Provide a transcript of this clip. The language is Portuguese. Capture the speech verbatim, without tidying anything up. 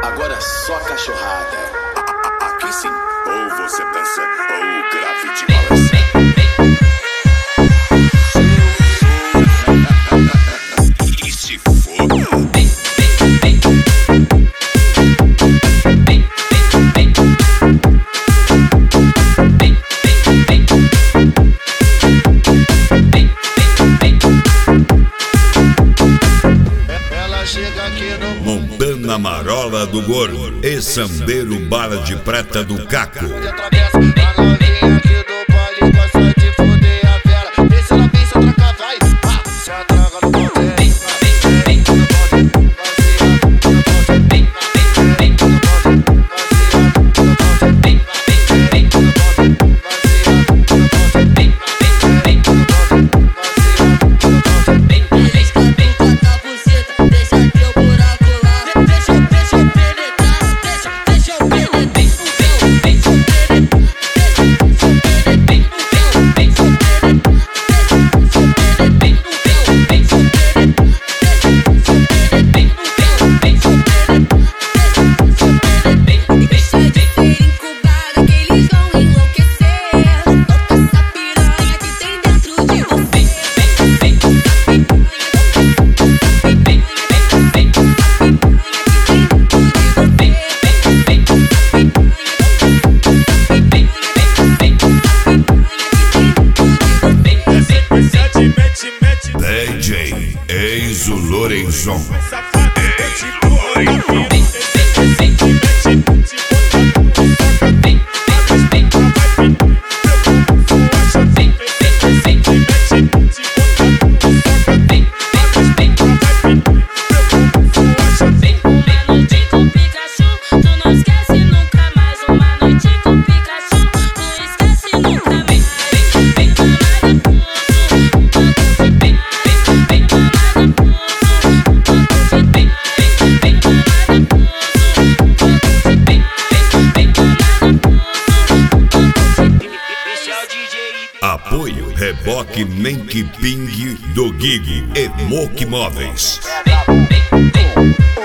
Agora é só cachorrada. Aqui sim, ou você dança ou o grave te balança. E se for Montana Marola do Gordo e Sambeiro Bala de Prata do Caco. D J Enzo Lorenzon. Apoio Reboque Menk Ping do Gigo e Moque Móveis.